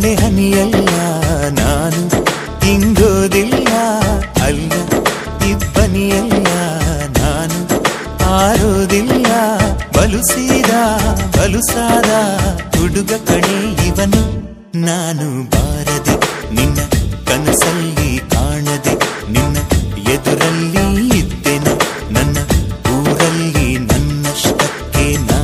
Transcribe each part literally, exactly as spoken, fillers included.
ಮಳೆ ಹನಿಯಲ್ಲ ನಾನು ಇಂಗೋದಿಲ್ಲ ಅಲ್ಲ ಇಬ್ಬನಿಯಲ್ಲ ನಾನು ಆರೋದಿಲ್ಲ ಬಲು ಸೀದಾ ಬಲು ಸಾದ ಹುಡುಗ ಕಣೆ ಇವನು ನಾನು ಬಾರದೆ ನಿನ್ನ ಕನಸಲ್ಲಿ ಕಾಣದೆ ನಿನ್ನ ಎದುರಲ್ಲಿ ಇದ್ದೆನ ನನ್ನ ಊರಲ್ಲಿ ನನ್ನಷ್ಟಕ್ಕೆ ನಾ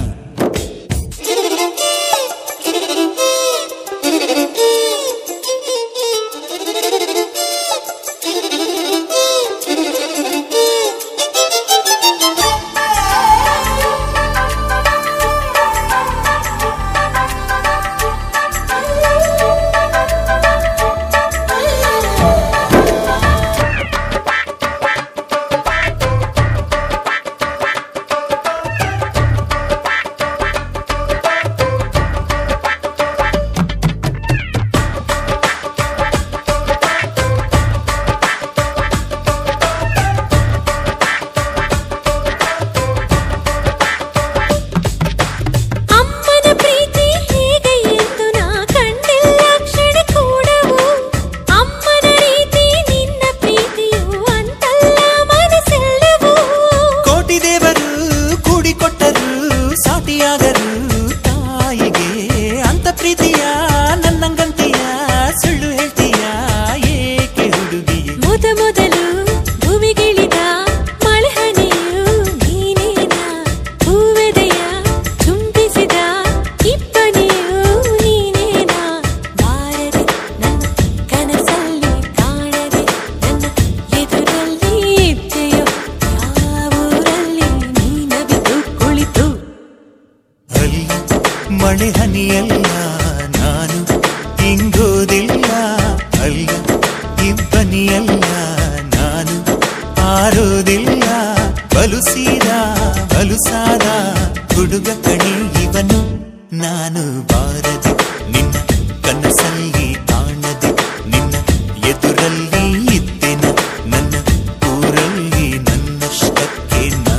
ಮಳೆ ಹನಿಯಲ್ಲ ನಾನು ಇಂಗೋದಿಲ್ಲ ಅಲ್ಲ ಇಬ್ಬನಿಯಲ್ಲ ನಾನು ಆರೋದಿಲ್ಲ ಬಲು ಸೀದಾ ಬಲು ಸಾದ ಹುಡುಗ ಕಣೆ ಇವನು ನಾನು ಬಾರದೆ ನಿನ್ನ ಕನಸಲ್ಲಿ ಕಾಣದೆ ನಿನ್ನ ಎದುರಲ್ಲಿ ಇದ್ದೆನ ನನ್ನ ಊರಲ್ಲಿ ನನ್ನಷ್ಟಕ್ಕೆ ನಾ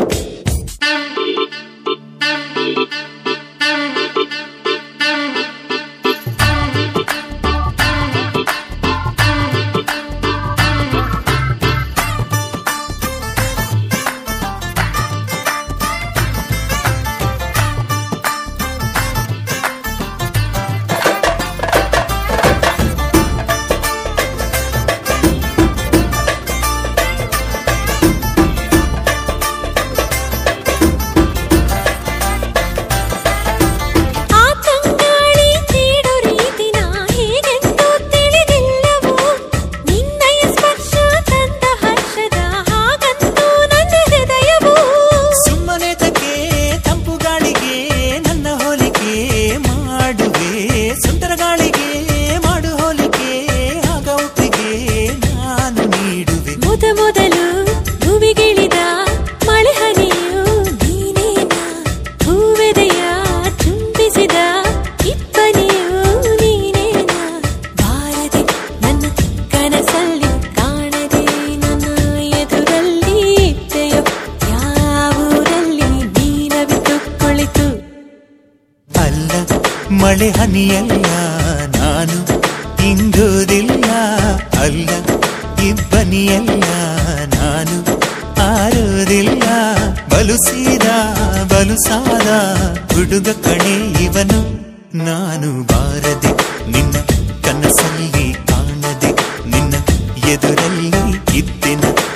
ಮಳೆ ಹನಿಯಲ್ಲ ನಾನು ಇಂಗೋದಿಲ್ಲ ಅಲ್ಲ ಇಬ್ಬನಿಯಲ್ಲ ನಾನು ಆರೋದಿಲ್ಲ ಬಲು ಸೀದಾ ಬಲು ಸಾದ ಹುಡುಗ ಕಣೆ ಇವನು ನಾನು ಬಾರದೆ ನಿನ್ನ ಕನಸಲ್ಲಿ ಕಾಣದೆ ನಿನ್ನ ಎದುರಲ್ಲಿ ಇದ್ದೆನ